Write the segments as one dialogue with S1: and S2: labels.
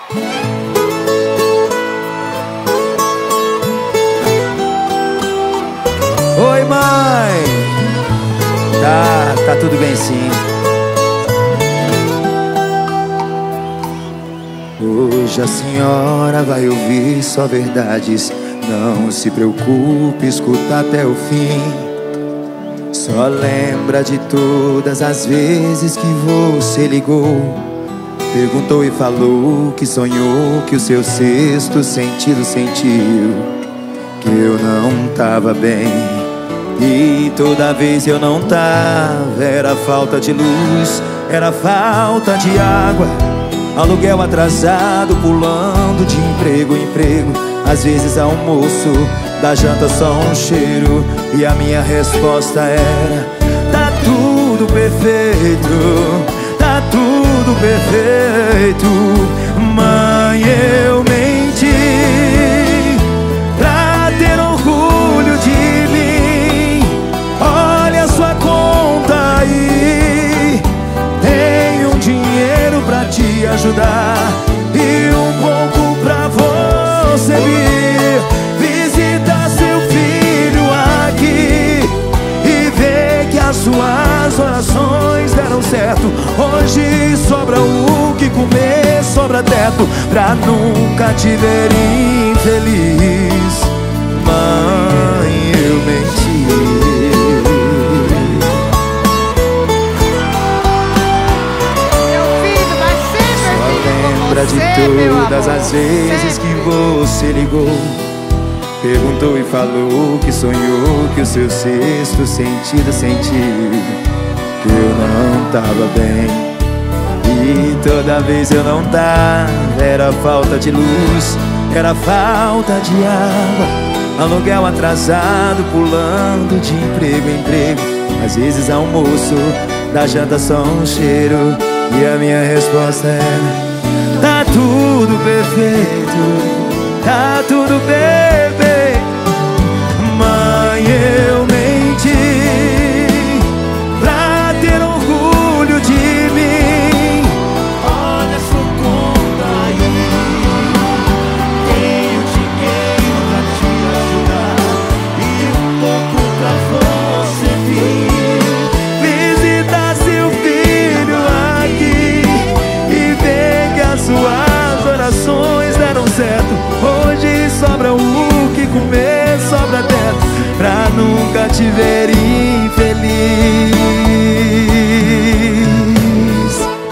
S1: Oi, mãe. Tá tudo bem sim. Hoje a senhora vai ouvir só verdades. Não se preocupe, escuta até o fim. Só lembra de todas as vezes que você ligou, perguntou e falou que sonhou, que o seu sexto sentido sentiu que eu não tava bem. E toda vez eu não tava, era falta de luz, era falta de água, aluguel atrasado, pulando de emprego em emprego, às vezes almoço, da janta só um cheiro. E a minha resposta era: tá tudo perfeito, tá tudo perfeito. Mãe, eu menti pra ter orgulho de mim. Olha a sua conta aí, tenho dinheiro pra te ajudar e um pouco pra você vir visitar seu filho aqui e ver que as suas orações deram certo. Hoje sobra o que comer, sobra teto pra nunca te ver infeliz. Mãe, eu menti. Lembra de todas as vezes que você ligou, perguntou e falou que sonhou, que o seu sexto sentido sentiu que eu não tava bem. E toda vez eu não tava, era falta de luz, era falta de água, aluguel atrasado, pulando de emprego em emprego, às vezes almoço, da janta só um cheiro. E a minha resposta era: tá tudo perfeito, tá tudo perfeito. Mãe, eu menti pra ter orgulho de mim. Olha sua conta aí, tenho dinheiro pra te ajudar e um pouco pra você vir visitar seu filho aqui e ver que as suas orações deram certo. Hoje sobra o que comer, sobra teto pra nunca te ver infeliz.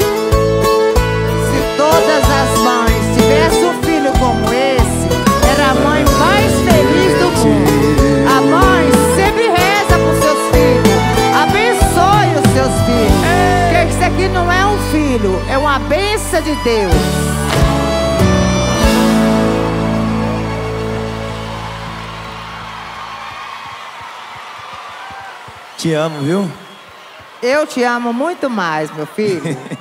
S2: Se todas as mães tivessem um filho como esse, era a mãe mais feliz do mundo. A mãe sempre reza por seus filhos, abençoe os seus filhos, porque isso aqui não é um filho, é uma bênção de Deus.
S1: Te amo, viu?
S2: Eu te amo muito mais, meu filho.